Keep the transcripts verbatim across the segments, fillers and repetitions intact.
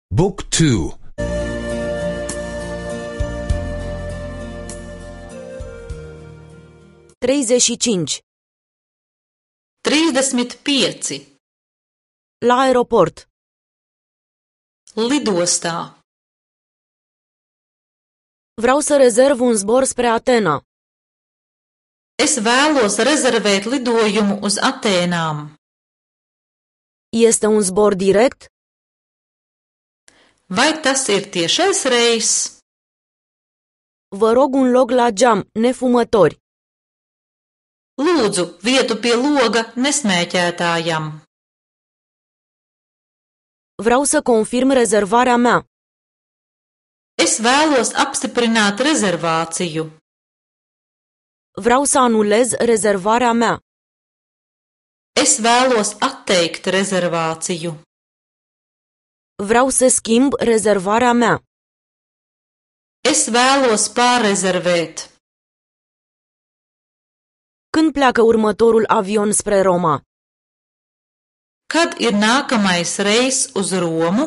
Book two. treizeci și cinci. trīsdesmit pieci. La aeroport. Lidostā. Vreau să rezerv un zbor spre Atena. Es vēlos rezervēt lidojumu uz Atēnām. Este un zbor direct? Vai tas ir tiešais reiss? Vă rog un loc la geam, nefumători. Lūdzu, vietu pie loga nesmēķētājam. Vreau să confirm rezervarea mea. Es vēlos apstiprināt rezervāciju. Vreau să anulez rezervarea mea. Es vēlos atteikt rezervāciju. Vreau să schimb rezervarea mea. Es vēlos pārrezervēt. Când pleacă următorul avion spre Roma? Kad ir nākamais reiss uz Romu?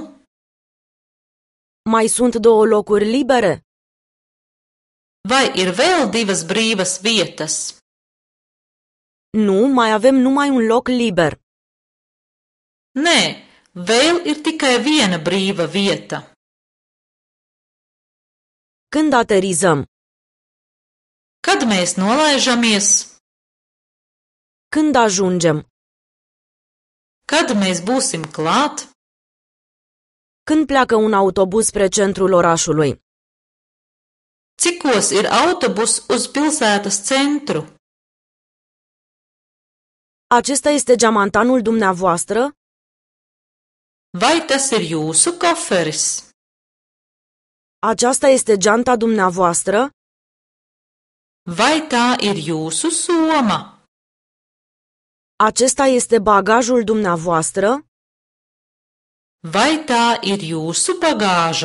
Mai sunt două locuri libere? Vai ir vēl divas brīvas vietas? Nu, mai avem numai un loc liber. Nē, vēl ir tikai viena brīva vieta. Când aterizăm? Kad mēs nolaižamies? Când ajungem? Kad mēs būsim klāt? Când pleacă un autobuz spre centrul orașului? Cikos ir autobus uz pilsētas centru? Acesta este geamantanul dumneavoastră? Vai tas ir jūsu koferis? Aceasta este geanta dumneavoastră? Vai tā ir jūsu soma? Acesta este bagajul dumneavoastră? Vai tā ir jūsu bagāža?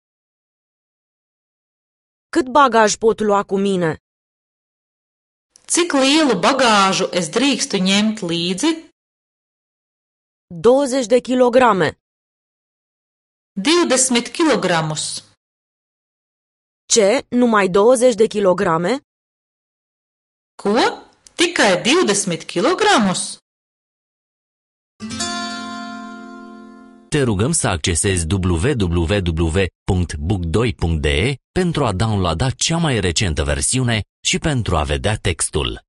Cât bagaj pot lua cu mine? Cik lielu bagāžu es drīkstu ņemt līdzi? douăzeci de kilograme. divdesmit kilogramus. Ce? Numai douăzeci de kilograme? Ko? Tikai divdesmit kilogramus? Te rugăm să accesezi w w w punct book doi punct d e pentru a downloada cea mai recentă versiune și pentru a vedea textul.